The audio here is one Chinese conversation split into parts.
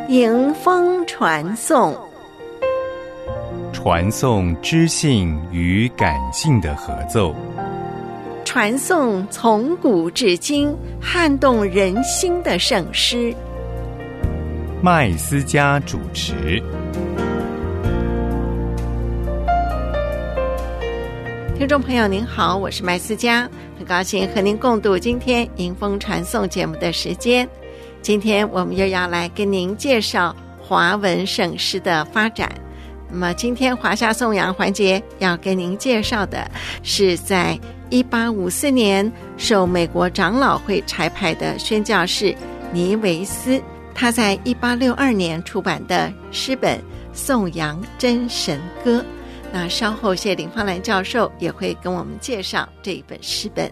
迎风传颂， 传颂知性与感性的合奏， 传颂从古至今撼动人心的圣诗。 麦斯嘉主持。 听众朋友您好，我是麦斯嘉，很高兴和您共度今天迎风传颂节目的时间。今天我们又要来跟您介绍华文圣诗的发展。那么今天华夏颂扬环节要跟您介绍的是在1854年受美国长老会差派的宣教士尼维斯，他在1862年出版的诗本《颂扬真神歌》。那稍后谢林芳兰教授也会跟我们介绍这一本诗本。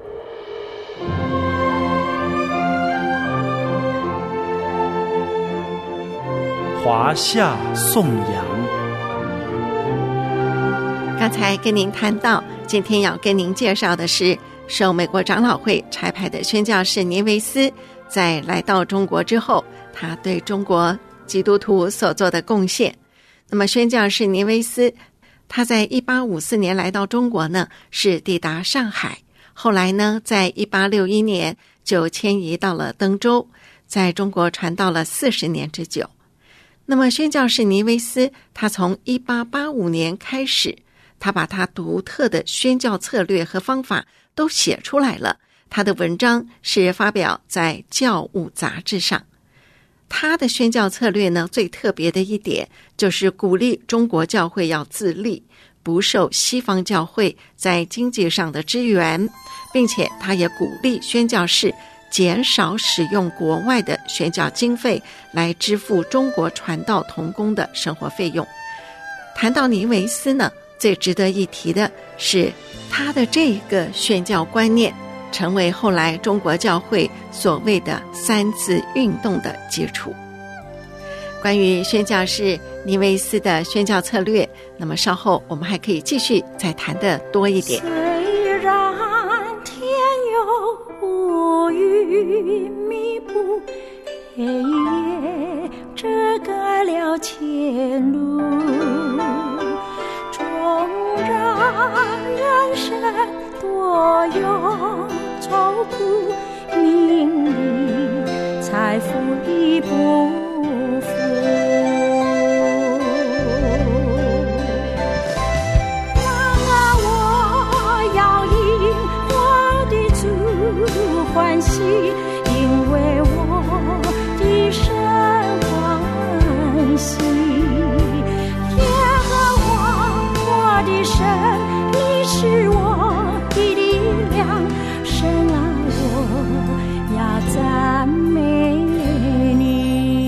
华夏颂扬。 刚才跟您谈到，今天要跟您介绍的是受美国长老会差派的宣教士尼维斯，在来到中国之后，他对中国基督徒所做的贡献。那么宣教士尼维斯，他在1854年来到中国呢，是抵达上海，后来呢，在1861年就迁移到了登州，在中国传道了40年之久。那么宣教士尼维斯，他从1885年开始，他把他独特的宣教策略和方法都写出来了，他的文章是发表在教务杂志上。他的宣教策略呢，最特别的一点就是鼓励中国教会要自立，不受西方教会在经济上的支援，并且他也鼓励宣教士减少使用国外的宣教经费来支付中国传道同工的生活费用。谈到尼维斯呢，最值得一提的是他的这个宣教观念成为后来中国教会所谓的三自运动的基础。关于宣教士尼维斯的宣教策略，那么稍后我们还可以继续再谈得多一点。 虽然天有乌云密布，黑夜遮盖了前路，纵然人生多有愁苦，名利财富已不富，然而我要因我的主欢喜，因为我的神欢喜。耶和华我的神，你是我的力量，神啊，我要赞美你。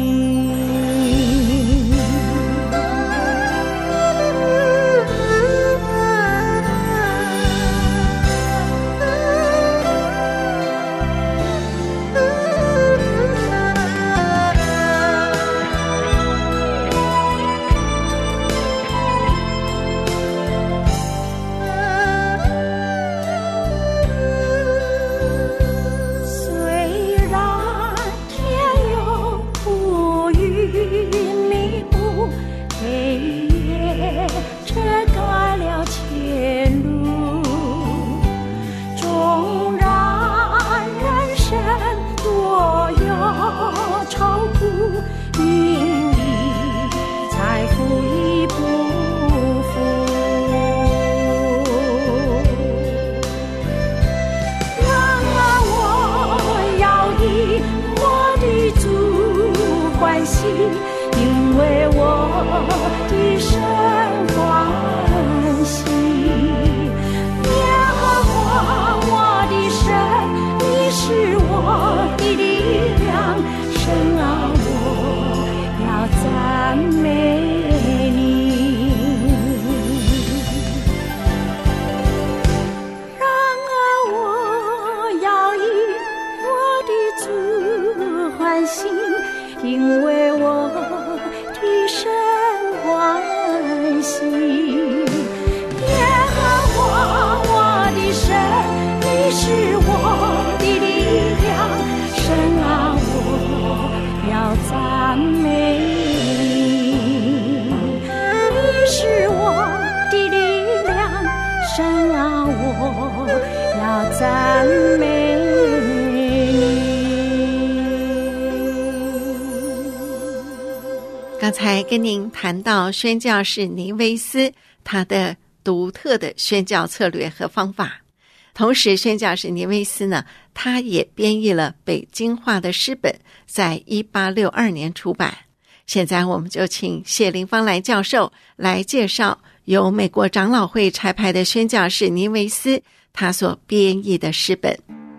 因为我的神欢喜，耶和华我的神，你是我的力量，神啊，我要赞美你。然而我要以我的主欢喜，因为我的神欢喜。耶和华我的神，你是我的力量，神啊，我要赞赞美你，你是我的力量，神啊，我要赞美你。刚才跟您谈到宣教士尼维斯他的独特的宣教策略和方法，同时宣教士尼维斯呢，他也编译了北京话的诗本，在1862年出版。现在我们就请谢林芳来教授来介绍由美国长老会差派的宣教士尼维斯他所编译的诗本。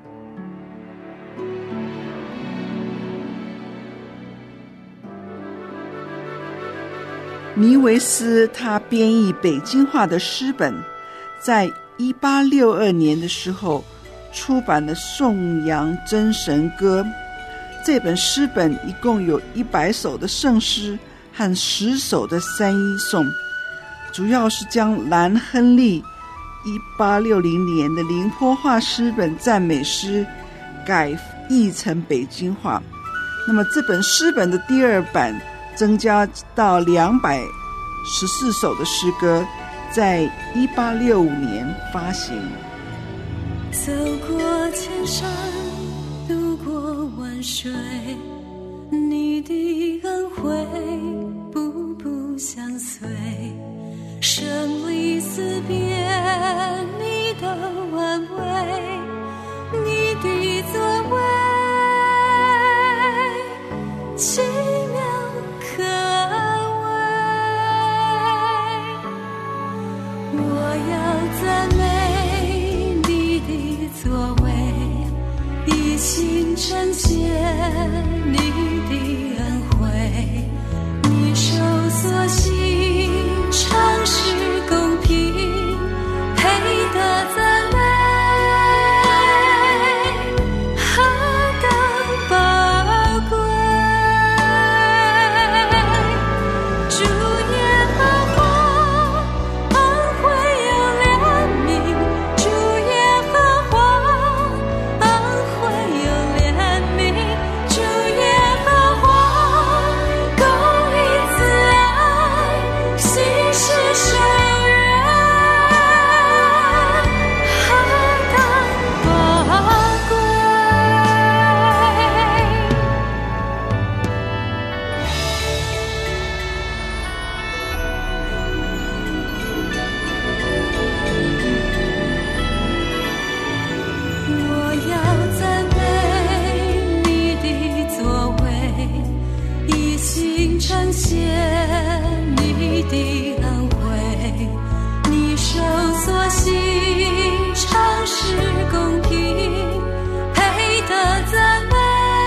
尼维斯他编译北京话的诗本，在1862年的时候出版了《颂扬真神歌》。这本诗本一共有100首的圣诗和10首的三一颂，主要是将蓝亨利1860年的灵坡话诗本赞美诗改译成北京话。那么这本诗本的第2版增加到214首的诗歌，在1865年发行。 走过千山，渡过万水，你的恩惠步步相随，生离死别，你的安慰，你的作为奇妙可畏，我要赞美你的作为，一心呈现你的恩惠，你手所行常是公平，配得赞美，何等宝贵。主耶和华恩惠有怜悯，主耶和华恩惠有怜悯，主耶和华公义慈爱，心是守约，何等宝贵。我要赞美你的作为，一心呈现你的恩惠，你手所行常是公平，配得赞美，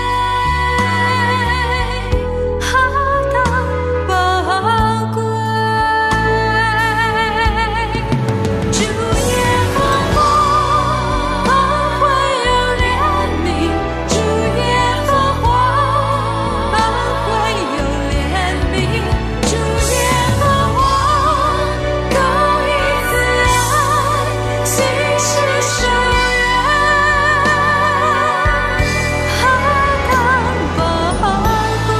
何等宝贵。主耶和华恩惠有怜悯，主耶和华恩惠有怜悯，主耶和华公义慈爱，心是守约，何等宝贵。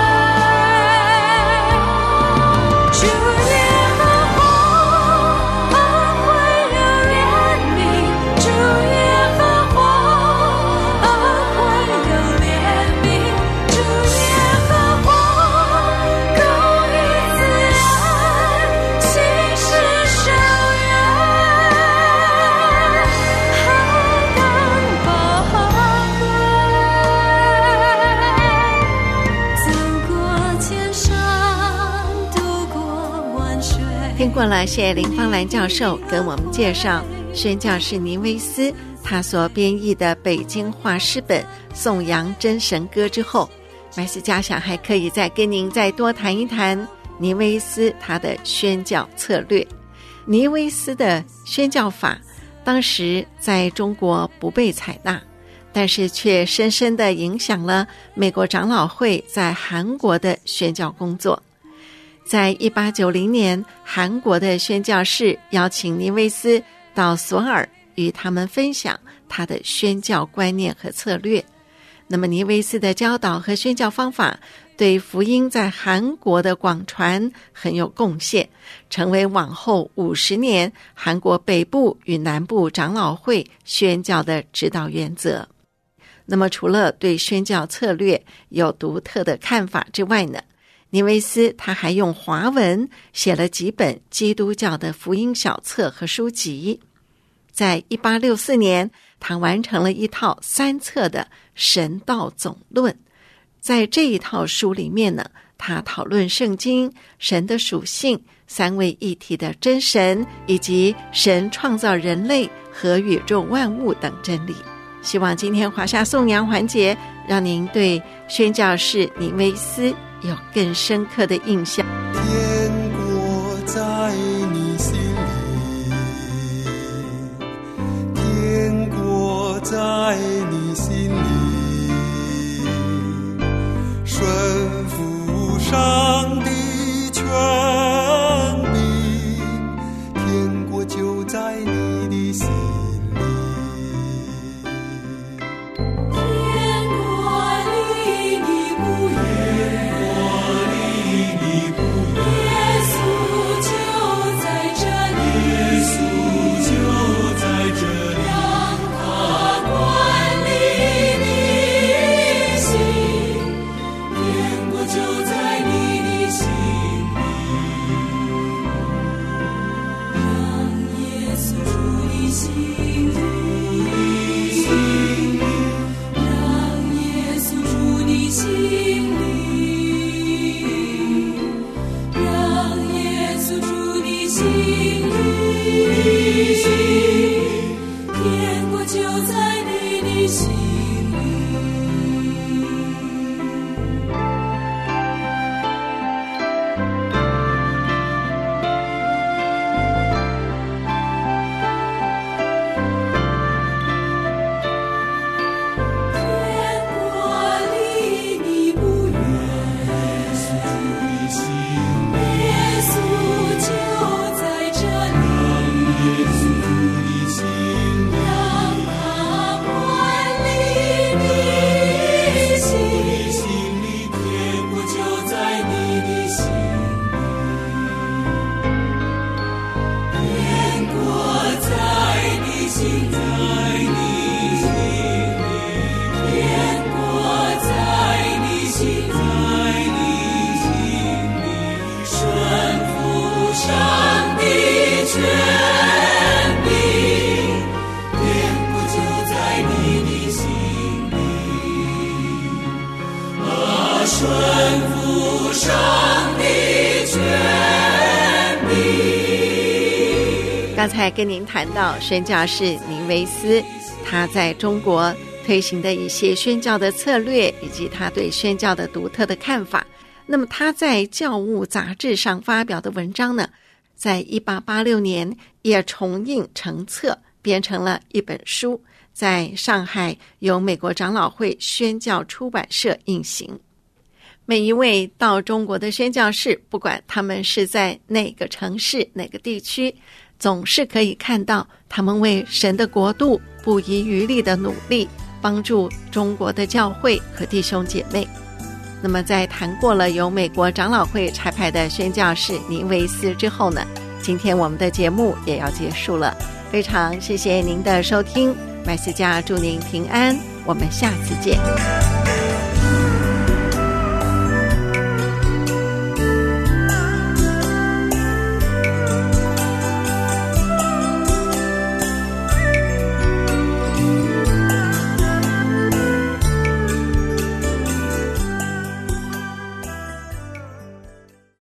主耶和华恩惠有怜悯，主耶和华恩惠有怜悯，主耶和华公义慈爱，心是守约，何等宝贵。走过千山，渡过万水。 听过了谢林芳兰教授跟我们介绍宣教士尼维斯他所编译的北京话诗本《颂扬真神歌》之后，麦斯家想还可以再跟您再多谈一谈尼维斯他的宣教策略。尼维斯的宣教法当时在中国不被采纳，但是却深深地影响了美国长老会在韩国的宣教工作。在1890年，韩国的宣教士邀请尼维斯到索尔与他们分享他的宣教观念和策略。 那么尼维斯的教导和宣教方法对福音在韩国的广传很有贡献，成为往后50年韩国北部与南部长老会宣教的指导原则。那么除了对宣教策略有独特的看法之外呢，尼维斯他还用华文写了几本基督教的福音小册和书籍。在1864年，他完成了一套3册的神道总论。在这一套书里面呢，他讨论圣经、神的属性、三位一体的真神，以及神创造人类和宇宙万物等真理。希望今天华夏颂扬环节让您对宣教士尼维斯有更深刻的印象。 天国在你心里，天国在你心里，顺服上帝权柄，天国就在你的心里。 刚才跟您谈到宣教士尼维斯，他在中国推行的一些宣教的策略，以及他对宣教的独特的看法。那么他在教务杂志上发表的文章呢，在1886年也重印成册，编成了一本书，在上海由美国长老会宣教出版社印行。每一位到中国的宣教士，不管他们是在哪个城市哪个地区，总是可以看到他们为神的国度不遗余力的努力，帮助中国的教会和弟兄姐妹。那么在谈过了由美国长老会差派的宣教士尼维斯之后呢，今天我们的节目也要结束了。非常谢谢您的收听，麦斯家祝您平安，我们下次见。